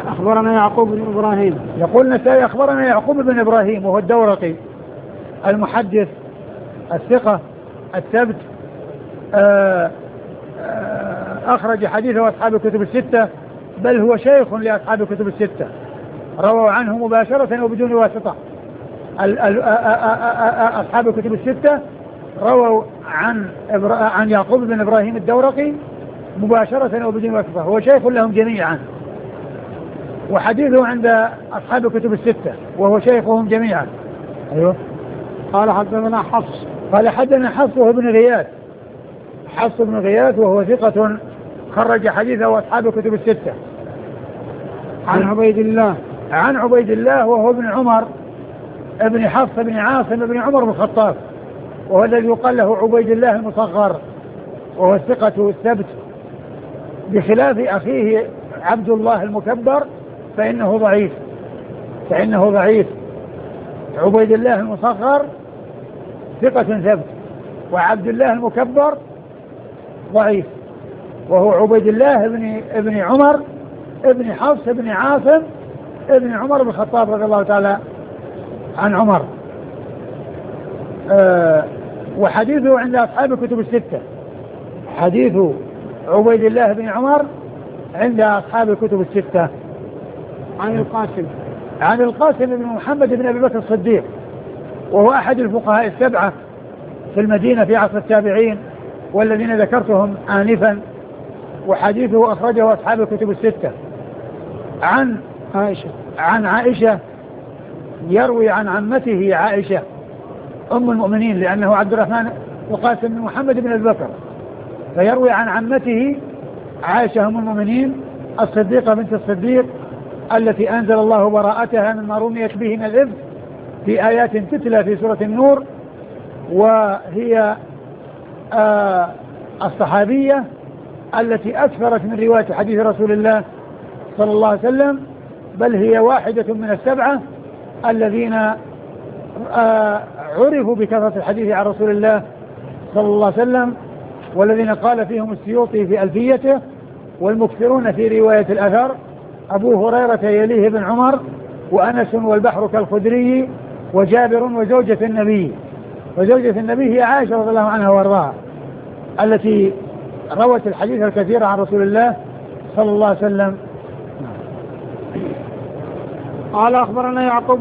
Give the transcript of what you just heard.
أخبرنا يعقوب بن إبراهيم. يقول النسائي أخبرنا يعقوب بن إبراهيم وهو الدورقي المحدث الثقة الثبت، أخرج حديثه أصحاب الكتب الستة، بل هو شيخ لأصحاب الكتب الستة، رووا عنه مباشرة وبدون واسطة. أصحاب الكتب الستة رووا عن يعقوب بن إبراهيم الدورقي مباشرة وبدون واسطة، هو شيخ لهم جميعا، وحديثه عند أصحاب الكتب الستة وهو شيخهم جميعا. أيوه. قال حدثنا حفص. قال حدثنا حفص وهو ابن غياث، حفص بن غياث وهو ثقة خرج حديثه أصحاب الكتب الستة. عن عبيد الله. عن عبيد الله وهو ابن عمر ابن حفص بن عاصم ابن عمر بن الخطاب، وهو الذي يقال له عبيد الله المصغر، وهو الثقة الثبت، بخلاف أخيه عبد الله المكبر فإنه ضعيف. عبيد الله المصغر ثقة ثبت، وعبد الله المكبر ضعيف، وهو عبيد الله ابن عمر ابن حفص ابن عاصم ابن عمر بن الخطاب رضي الله تعالى عن عمر. وحديثه عند أصحاب الكتب الستة، حديث عبيد الله بن عمر عند أصحاب الكتب الستة. عن القاسم بن محمد بن أبي بكر الصديق، وهو أحد الفقهاء السبعة في المدينة في عصر التابعين والذين ذكرتهم آنفا، وحديثه أخرجه أصحاب الكتب الستة. عن عائشة، يروي عن عمته عائشة أم المؤمنين، لأنه عبد الرحمن القاسم بن محمد بن أبي بكر، فيروي عن عمته عائشة أم المؤمنين الصديقة بنت الصديق التي أنزل الله براءتها مما رميت به من الإفك في آيات تتلى في سورة النور، وهي الصحابية التي أكثرت من رواية حديث رسول الله صلى الله عليه وسلم، بل هي واحدة من السبعة الذين عرفوا بكثرة الحديث عن رسول الله صلى الله عليه وسلم، والذين قال فيهم السيوطي في ألفيته: والمكثرون في رواية الأثر أبو هريرة يليه ابن عمر وأنس والبحر كالخدري وجابر وزوجة النبي. وزوجة النبي هي عائشة رضي الله عنها وارضاها التي روت الحديث الكثير عن رسول الله صلى الله عليه وسلم. قال أخبرنا يعقوب